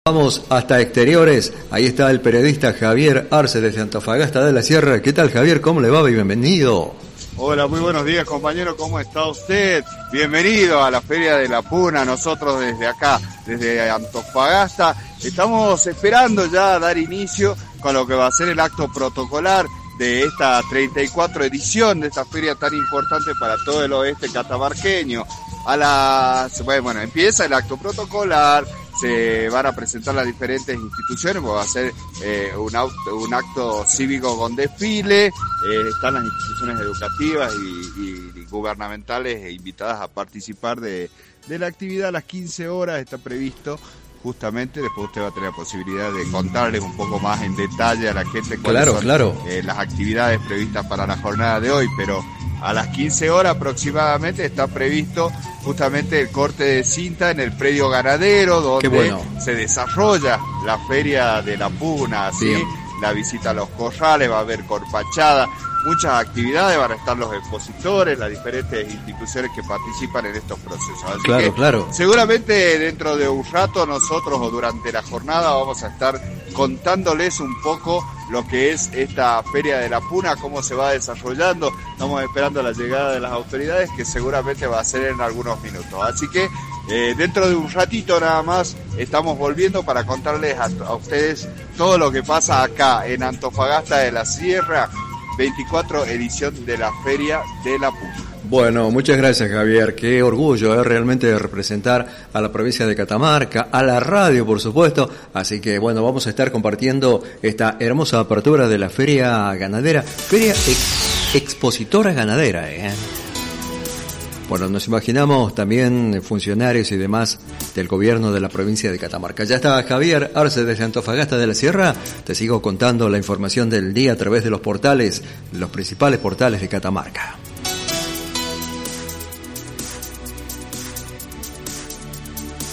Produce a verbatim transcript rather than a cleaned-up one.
Vamos hasta exteriores, ahí está el periodista Javier Arce desde Antofagasta de la Sierra. ¿Qué tal, Javier? ¿Cómo le va? Bienvenido. Hola, muy buenos días, compañero. ¿Cómo está usted? Bienvenido a la Feria de la Puna. Nosotros desde acá, desde Antofagasta, estamos esperando ya dar inicio con lo que va a ser el acto protocolar de esta treinta y cuatro edición de esta feria tan importante para todo el oeste catamarqueño. A las, bueno, empieza el acto protocolar, se van a presentar las diferentes instituciones, va a ser eh, un, auto, un acto cívico con desfile, eh, están las instituciones educativas y, y, y gubernamentales invitadas a participar de, de la actividad. A las quince horas está previsto. Justamente después usted va a tener la posibilidad de contarles un poco más en detalle a la gente cuáles claro, son claro. Eh, las actividades previstas para la jornada de hoy, pero a las quince horas aproximadamente está previsto justamente el corte de cinta en el predio ganadero, donde bueno. se desarrolla la Feria de la Puna, ¿sí? La visita a los corrales, va a haber corpachada, muchas actividades, van a estar los expositores, las diferentes instituciones que participan en estos procesos. Así claro, que claro. Seguramente dentro de un rato nosotros o durante la jornada vamos a estar contándoles un poco lo que es esta Feria de la Puna, cómo se va desarrollando. Estamos esperando la llegada de las autoridades, que seguramente va a ser en algunos minutos. Así que eh, dentro de un ratito nada más estamos volviendo para contarles a, a ustedes todo lo que pasa acá en Antofagasta de la Sierra, veinticuatro edición de la Feria de la Puna. Bueno, muchas gracias, Javier. Qué orgullo es realmente de representar a la provincia de Catamarca, a la radio, por supuesto. Así que, bueno, vamos a estar compartiendo esta hermosa apertura de la Feria Ganadera, Feria ex- Expositora Ganadera, ¿eh? Bueno, nos imaginamos también funcionarios y demás del gobierno de la provincia de Catamarca. Ya está Javier Arce desde Antofagasta de la Sierra. Te sigo contando la información del día a través de los portales, los principales portales de Catamarca.